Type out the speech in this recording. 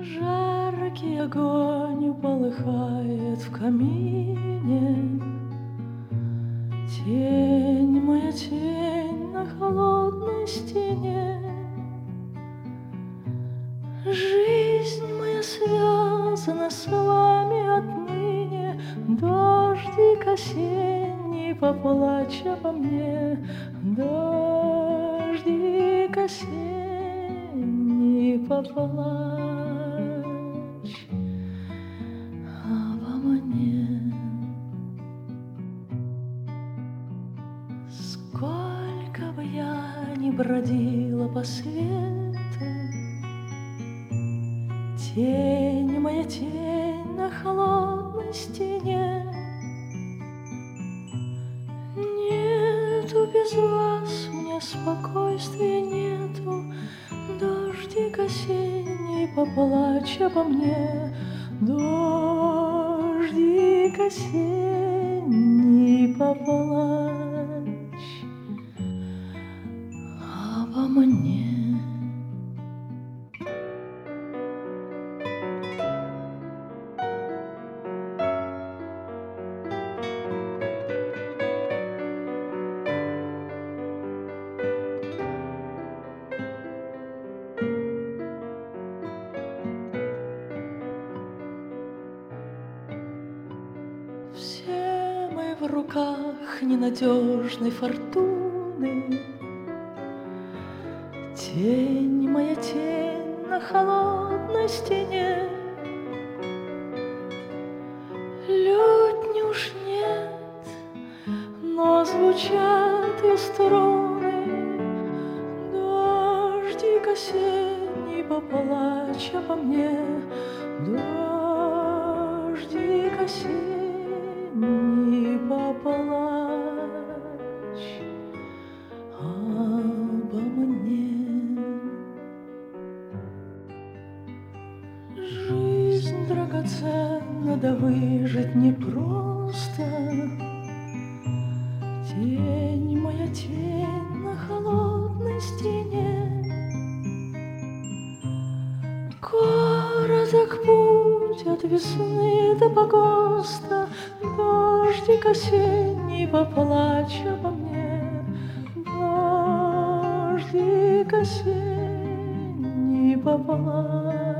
Жаркий огонь полыхает в камине, тень моя, тень на холодной стене. Жизнь моя связана с вами отныне, дождик осенний поплачь обо мне, дождик осенний поплачь обо мне. Сколько бы я ни бродила по свету, тень моя, тень на холодной стене. Нету без вас мне спокойствия, нету, дождик осенний поплачь обо мне, дождик осенний поплачь обо мне. Все мы в руках ненадежной фортуны, тень моя, тень на холодной стене. Лютни уж нет, но звучат и струны, дождик осенний поплачь обо мне, дождик осенний поплачь обо мне. Жизнь драгоценна, да выжить непросто. Тень моя, тень на холодной стене. Короток путь от весны до погоста, дождик осенний поплачь обо мне, дождик осенний поплачь